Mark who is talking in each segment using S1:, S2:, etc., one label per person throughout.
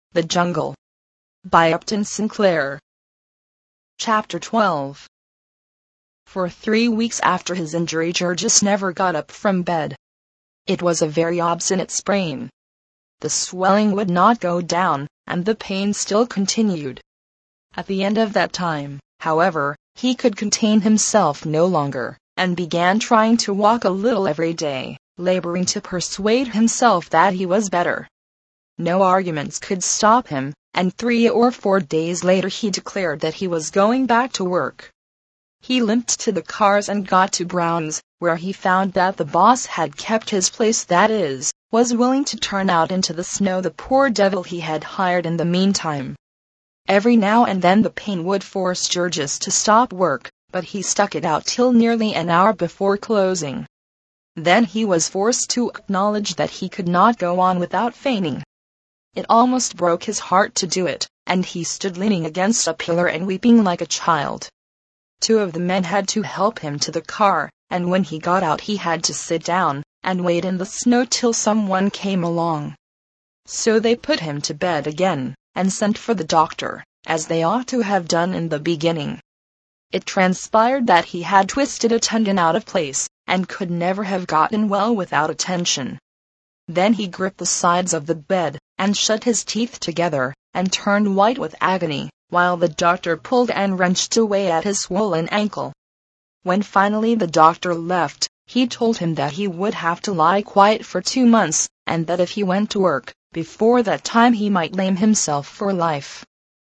S1: The Jungle by Upton Sinclair. Chapter 12. For 3 weeks after his injury, Georges never got up from bed. It was a very obstinate sprain. The swelling would not go down, and the pain still continued. At the end of that time, however, he could contain himself no longer, and began trying to walk a little every day, laboring to persuade himself that he was better. No arguments could stop him, and 3 or 4 days later he declared that he was going back to work. He limped to the cars and got to Brown's, where he found that the boss had kept his place, that is, was willing to turn out into the snow the poor devil he had hired in the meantime. Every now and then the pain would force Georges to stop work, but he stuck it out till nearly an hour before closing. Then he was forced to acknowledge that he could not go on without fainting. It almost broke his heart to do it, and he stood leaning against a pillar and weeping like a child. 2 of the men had to help him to the car, and when he got out he had to sit down and wait in the snow till someone came along. So they put him to bed again, and sent for the doctor, as they ought to have done in the beginning. It transpired that he had twisted a tendon out of place, and could never have gotten well without attention. Then he gripped the sides of the bed, and shut his teeth together, and turned white with agony, while the doctor pulled and wrenched away at his swollen ankle. When finally the doctor left, he told him that he would have to lie quiet for 2 months, and that if he went to work before that time he might lame himself for life.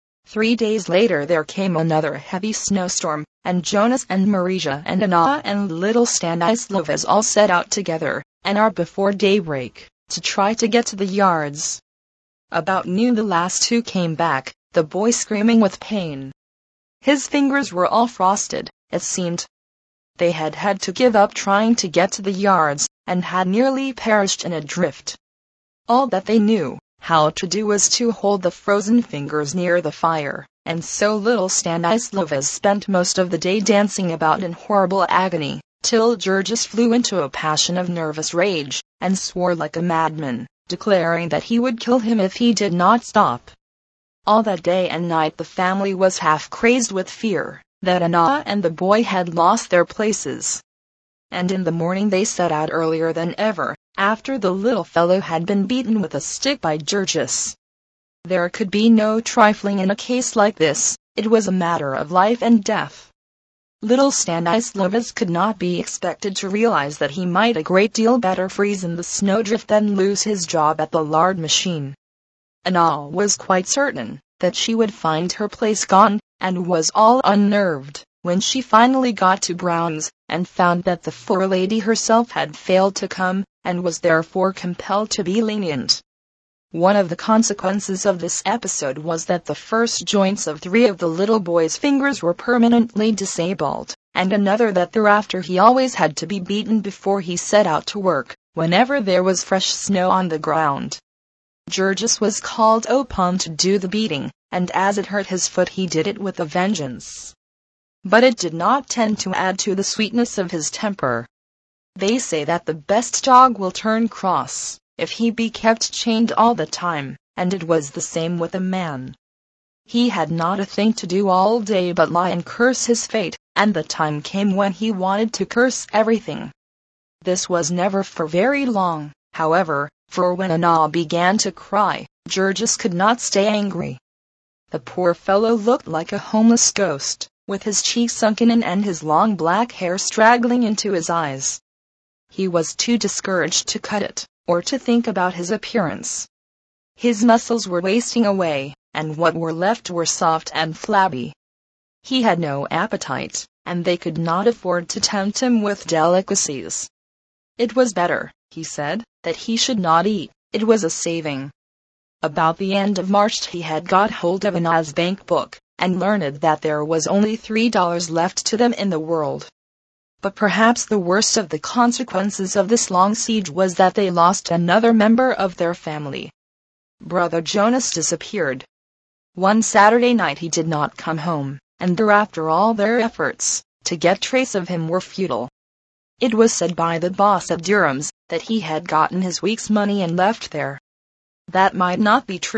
S1: 3 days later there came another heavy snowstorm, and Jonas and Marija and Anna and little Stanislavas all set out together, an hour before daybreak, to try to get to the yards. About noon the last 2 came back, the boy screaming with pain. His fingers were all frosted, it seemed. They had had to give up trying to get to the yards, and had nearly perished in a drift. All that they knew how to do was to hold the frozen fingers near the fire, and so little Stanislavas spent most of the day dancing about in horrible agony, till Georges flew into a passion of nervous rage, and swore like a madman, declaring that he would kill him if he did not stop. All that day and night the family was half crazed with fear that Anna and the boy had lost their places. And in the morning they set out earlier than ever, after the little fellow had been beaten with a stick by Georges. There could be no trifling in a case like this, it was a matter of life and death. Little Stanislavas could not be expected to realize that he might a great deal better freeze in the snowdrift than lose his job at the lard machine. Anna was quite certain that she would find her place gone, and was all unnerved when she finally got to Brown's, and found that the forelady herself had failed to come, and was therefore compelled to be lenient. One of the consequences of this episode was that the first joints of 3 of the little boy's fingers were permanently disabled, and another that thereafter he always had to be beaten before he set out to work, whenever there was fresh snow on the ground. Georges was called upon to do the beating, and as it hurt his foot he did it with a vengeance. But it did not tend to add to the sweetness of his temper. They say that the best dog will turn cross if he be kept chained all the time, and it was the same with the man. He had not a thing to do all day but lie and curse his fate, and the time came when he wanted to curse everything. This was never for very long, however, for when Anna began to cry, Georges could not stay angry. The poor fellow looked like a homeless ghost, with his cheeks sunken in and his long black hair straggling into his eyes. He was too discouraged to cut it, or to think about his appearance. His muscles were wasting away, and what were left were soft and flabby. He had no appetite, and they could not afford to tempt him with delicacies. It was better, he said, that he should not eat, it was a saving. About the end of March he had got hold of Anna's bank book, and learned that there was only $3 left to them in the world. But perhaps the worst of the consequences of this long siege was that they lost another member of their family. Brother Jonas disappeared. One Saturday night he did not come home, and thereafter all their efforts to get trace of him were futile. It was said by the boss at Durham's that he had gotten his week's money and left there. That might not be true,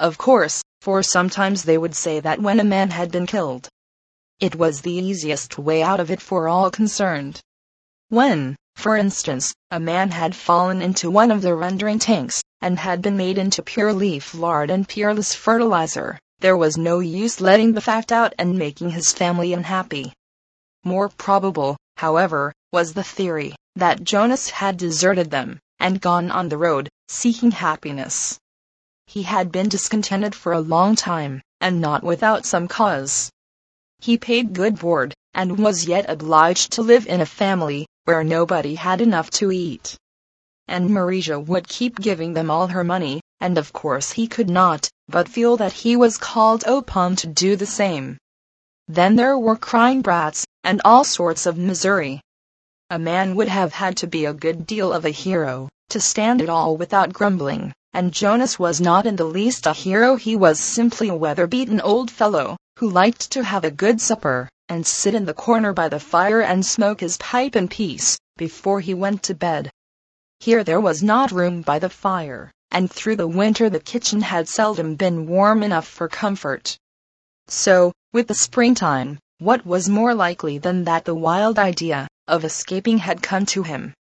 S1: of course, for sometimes they would say that when a man had been killed, it was the easiest way out of it for all concerned. When, for instance, a man had fallen into one of the rendering tanks, and had been made into pure leaf lard and peerless fertilizer, there was no use letting the fact out and making his family unhappy. More probable, however, was the theory that Jonas had deserted them, and gone on the road, seeking happiness. He had been discontented for a long time, and not without some cause. He paid good board, and was yet obliged to live in a family where nobody had enough to eat. And Marija would keep giving them all her money, and of course he could not but feel that he was called upon to do the same. Then there were crying brats, and all sorts of misery. A man would have had to be a good deal of a hero to stand it all without grumbling, and Jonas was not in the least a hero. He was simply a weather-beaten old fellow, who liked to have a good supper, and sit in the corner by the fire and smoke his pipe in peace, before he went to bed. Here there was not room by the fire, and through the winter the kitchen had seldom been warm enough for comfort. So, with the springtime, what was more likely than that the wild idea of escaping had come to him?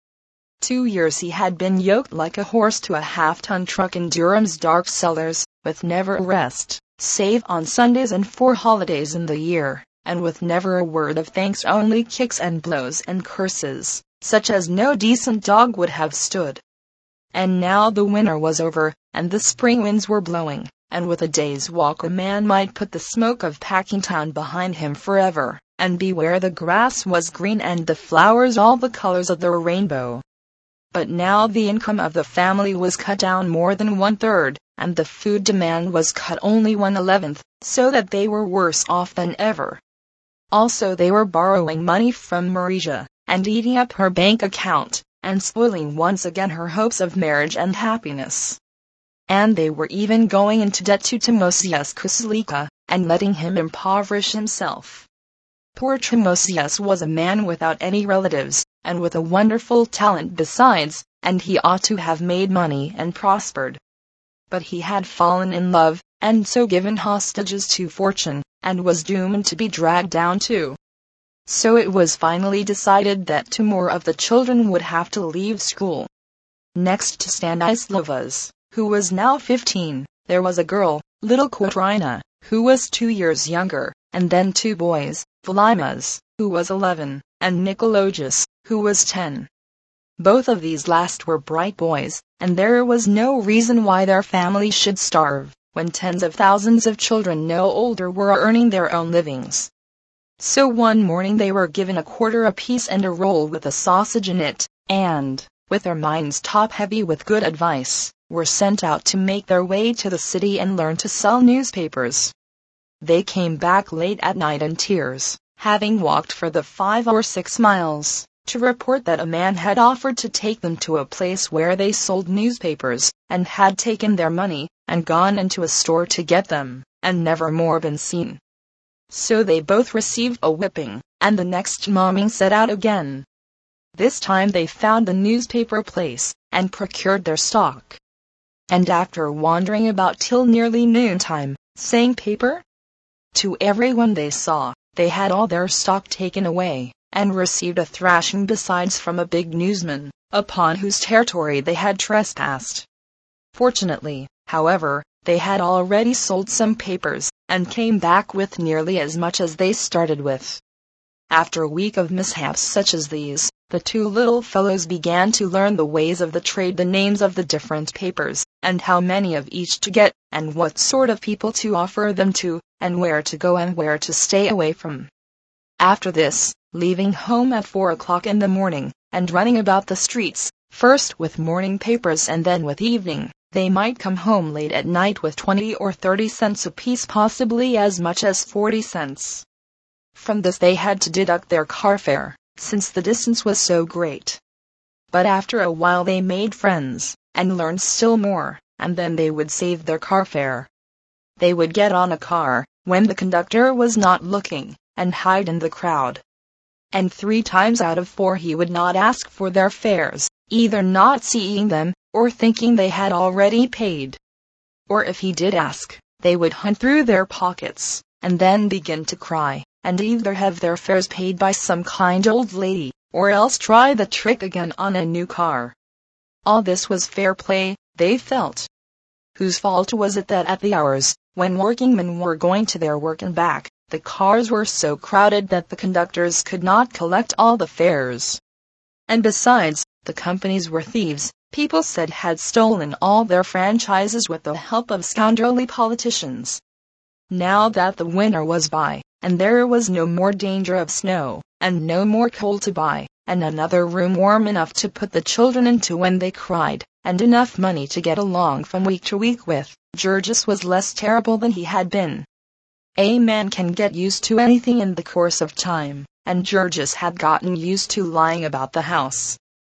S1: 2 years he had been yoked like a horse to a half-ton truck in Durham's dark cellars, with never a rest, save on Sundays and 4 holidays in the year, and with never a word of thanks, only kicks and blows and curses, such as no decent dog would have stood. And now the winter was over, and the spring winds were blowing, and with a day's walk a man might put the smoke of Packingtown behind him forever, and be where the grass was green and the flowers all the colors of the rainbow. But now the income of the family was cut down more than 1/3, and the food demand was cut only 1/11, so that they were worse off than ever. Also they were borrowing money from Marija, and eating up her bank account, and spoiling once again her hopes of marriage and happiness. And they were even going into debt to Timosius Kuslika, and letting him impoverish himself. Poor Timosius was a man without any relatives, and with a wonderful talent besides, and he ought to have made money and prospered. But he had fallen in love, and so given hostages to fortune, and was doomed to be dragged down too. So it was finally decided that 2 more of the children would have to leave school. Next to Stanislavas, who was now 15, there was a girl, little Katerina, who was 2 years younger, and then 2 boys, Valimas, who was 11, and Nicolaus, who was 10. Both of these last were bright boys, and there was no reason why their family should starve, when tens of thousands of children no older were earning their own livings. So one morning they were given a quarter apiece and a roll with a sausage in it, and, with their minds top-heavy with good advice, were sent out to make their way to the city and learn to sell newspapers. They came back late at night in tears, having walked for the 5 or 6 miles, to report that a man had offered to take them to a place where they sold newspapers, and had taken their money, and gone into a store to get them, and never more been seen. So they both received a whipping, and the next morning set out again. This time they found the newspaper place, and procured their stock. And after wandering about till nearly noontime, saying paper to everyone they saw, they had all their stock taken away, and received a thrashing besides from a big newsman, upon whose territory they had trespassed. Fortunately, however, they had already sold some papers, and came back with nearly as much as they started with. After a week of mishaps such as these, the 2 little fellows began to learn the ways of the trade, the names of the different papers, and how many of each to get, and what sort of people to offer them to, and where to go and where to stay away from. After this, leaving home at 4 o'clock in the morning, and running about the streets, first with morning papers and then with evening, they might come home late at night with 20 or 30 cents apiece, possibly as much as 40 cents. From this they had to deduct their car fare, since the distance was so great. But after a while they made friends, and learned still more, and then they would save their car fare. They would get on a car, when the conductor was not looking, and hide in the crowd. And 3 times out of 4 he would not ask for their fares, either not seeing them, or thinking they had already paid. or if he did ask, they would hunt through their pockets, and then begin to cry, and either have their fares paid by some kind old lady, or else try the trick again on a new car. All this was fair play, they felt. Whose fault was it that at the hours when workingmen were going to their work and back, the cars were so crowded that the conductors could not collect all the fares? And besides, the companies were thieves, people said had stolen all their franchises with the help of scoundrelly politicians. Now that the winter was by, and there was no more danger of snow, and no more coal to buy, and another room warm enough to put the children into when they cried, and enough money to get along from week to week with, Georges was less terrible than he had been. A man can get used to anything in the course of time, and Georges had gotten used to lying about the house.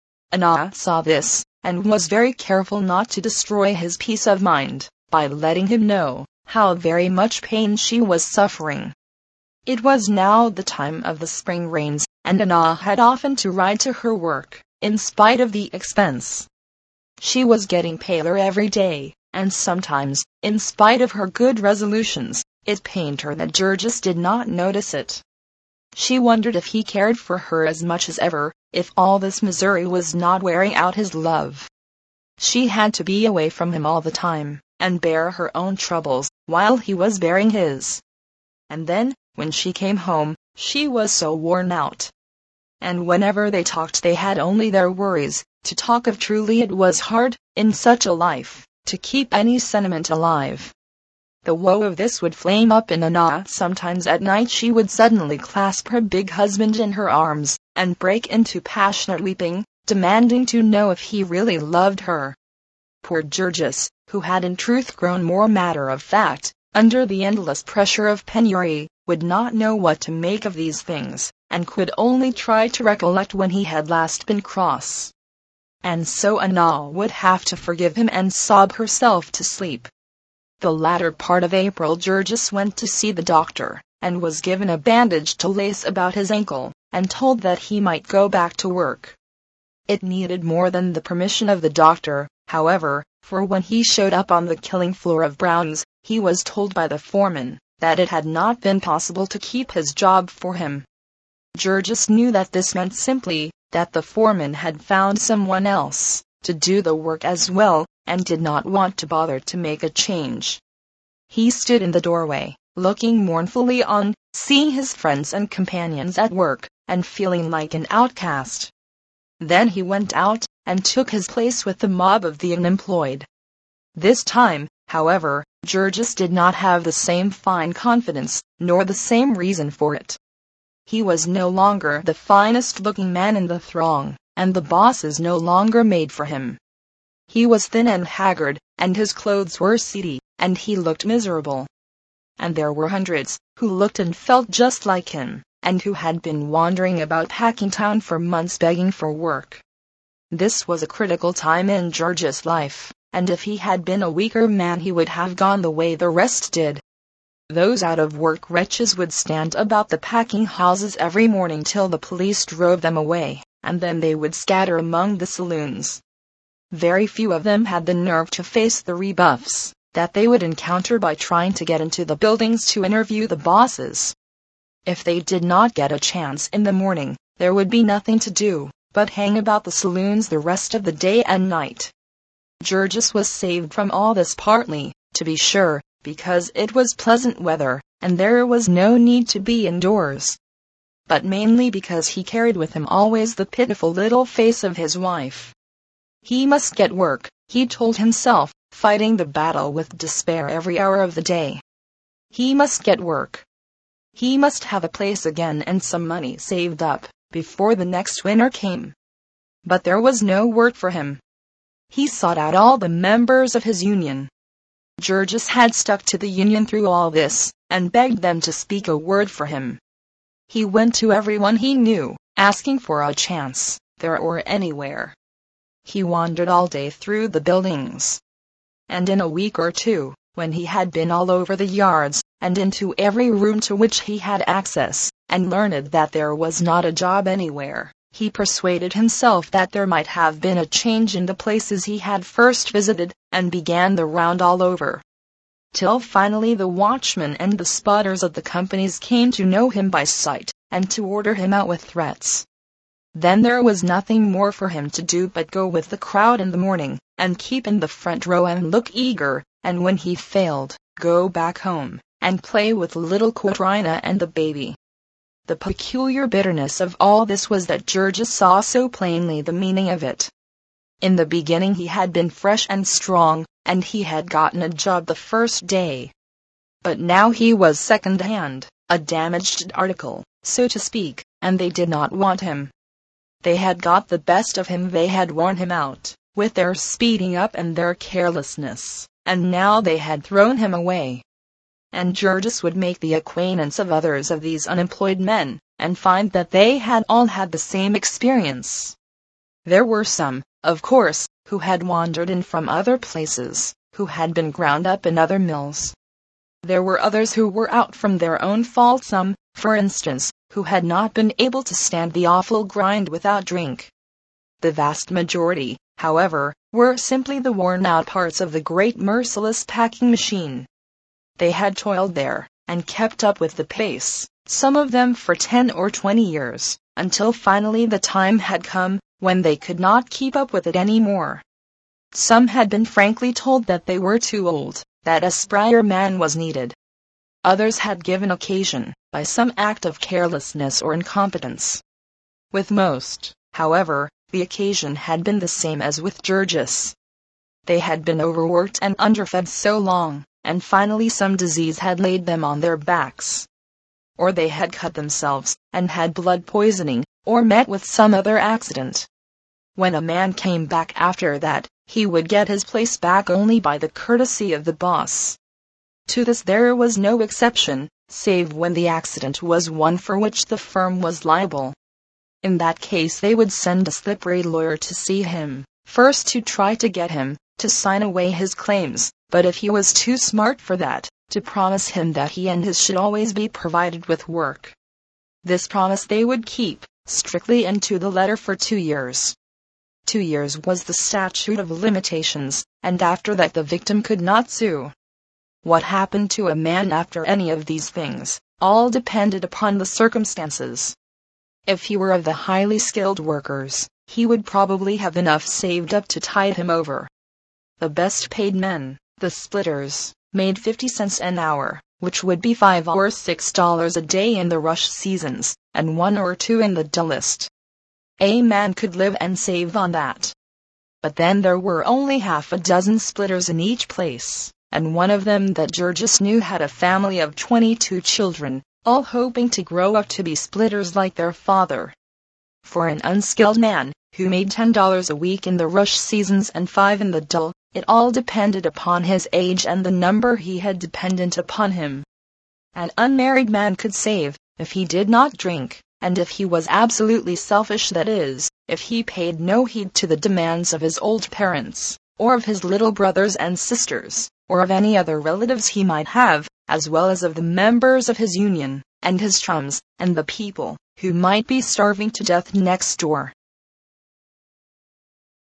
S1: Anna saw this, and was very careful not to destroy his peace of mind, by letting him know how very much pain she was suffering. It was now the time of the spring rains, and Anna had often to ride to her work, in spite of the expense. She was getting paler every day, and sometimes, in spite of her good resolutions, it pained her that Georges did not notice it. She wondered if he cared for her as much as ever, if all this misery was not wearing out his love. She had to be away from him all the time, and bear her own troubles, while he was bearing his. And then, when she came home, she was so worn out. And whenever they talked they had only their worries to talk of. Truly it was hard, in such a life, to keep any sentiment alive. The woe of this would flame up in Anna. Sometimes at night she would suddenly clasp her big husband in her arms, and break into passionate weeping, demanding to know if he really loved her. Poor Georges, who had in truth grown more matter of fact, under the endless pressure of penury, would not know what to make of these things, and could only try to recollect when he had last been cross. And so Anna would have to forgive him and sob herself to sleep. The latter part of April Georges went to see the doctor, and was given a bandage to lace about his ankle, and told that he might go back to work. It needed more than the permission of the doctor, however, for when he showed up on the killing floor of Brown's, he was told by the foreman that it had not been possible to keep his job for him. Georges knew that this meant simply that the foreman had found someone else to do the work as well, and did not want to bother to make a change. He stood in the doorway, looking mournfully on, seeing his friends and companions at work, and feeling like an outcast. Then he went out, and took his place with the mob of the unemployed. This time, however, Georges did not have the same fine confidence, nor the same reason for it. He was no longer the finest-looking man in the throng, and the bosses no longer made for him. He was thin and haggard, and his clothes were seedy, and he looked miserable. And there were hundreds who looked and felt just like him, and who had been wandering about Packingtown for months begging for work. This was a critical time in George's life, and if he had been a weaker man he would have gone the way the rest did. Those out-of-work wretches would stand about the packing houses every morning till the police drove them away, and then they would scatter among the saloons. Very few of them had the nerve to face the rebuffs that they would encounter by trying to get into the buildings to interview the bosses. If they did not get a chance in the morning, there would be nothing to do but hang about the saloons the rest of the day and night. Georges was saved from all this partly, to be sure, because it was pleasant weather, and there was no need to be indoors. But mainly because he carried with him always the pitiful little face of his wife. He must get work, he told himself, fighting the battle with despair every hour of the day. He must get work. He must have a place again and some money saved up before the next winter came. But there was no work for him. He sought out all the members of his union. Georges had stuck to the union through all this, and begged them to speak a word for him. He went to everyone he knew, asking for a chance, there or anywhere. He wandered all day through the buildings. And in a week or two, when he had been all over the yards, and into every room to which he had access, and learned that there was not a job anywhere, he persuaded himself that there might have been a change in the places he had first visited, and began the round all over. Till finally the watchmen and the spotters of the companies came to know him by sight, and to order him out with threats. Then there was nothing more for him to do but go with the crowd in the morning, and keep in the front row and look eager, and when he failed, go back home, and play with little Katrina and the baby. The peculiar bitterness of all this was that Georges saw so plainly the meaning of it. In the beginning he had been fresh and strong, and he had gotten a job the first day. But now he was second-hand, a damaged article, so to speak, and they did not want him. They had got the best of him, they had worn him out, with their speeding up and their carelessness, and now they had thrown him away. And Georges would make the acquaintance of others of these unemployed men, and find that they had all had the same experience. There were some, of course, who had wandered in from other places, who had been ground up in other mills. There were others who were out from their own fault, some, for instance, who had not been able to stand the awful grind without drink. The vast majority, however, were simply the worn-out parts of the great merciless packing machine. They had toiled there, and kept up with the pace, some of them for 10 or 20 years, until finally the time had come when they could not keep up with it any more. Some had been frankly told that they were too old, that a sprier man was needed. Others had given occasion, by some act of carelessness or incompetence. With most, however, the occasion had been the same as with Georges. They had been overworked and underfed so long, and finally some disease had laid them on their backs. Or they had cut themselves, and had blood poisoning, or met with some other accident. When a man came back after that, he would get his place back only by the courtesy of the boss. To this there was no exception, save when the accident was one for which the firm was liable. In that case they would send a slippery lawyer to see him, first to try to get him to sign away his claims, but if he was too smart for that, to promise him that he and his should always be provided with work. This promise they would keep, strictly and to the letter, for 2 years. 2 years was the statute of limitations, and after that the victim could not sue. What happened to a man after any of these things, all depended upon the circumstances. If he were of the highly skilled workers, he would probably have enough saved up to tide him over. The best paid men, the splitters, made 50 cents an hour, which would be $5 or $6 a day in the rush seasons, and 1 or 2 in the dullest. A man could live and save on that. But then there were only half a dozen splitters in each place, and one of them that Georges knew had a family of 22 children, all hoping to grow up to be splitters like their father. For an unskilled man, who made $10 a week in the rush seasons and 5 in the dull, it all depended upon his age and the number he had dependent upon him. An unmarried man could save, if he did not drink, and if he was absolutely selfish, that is, if he paid no heed to the demands of his old parents, or of his little brothers and sisters, or of any other relatives he might have, as well as of the members of his union, and his chums, and the people, who might be starving to death next door.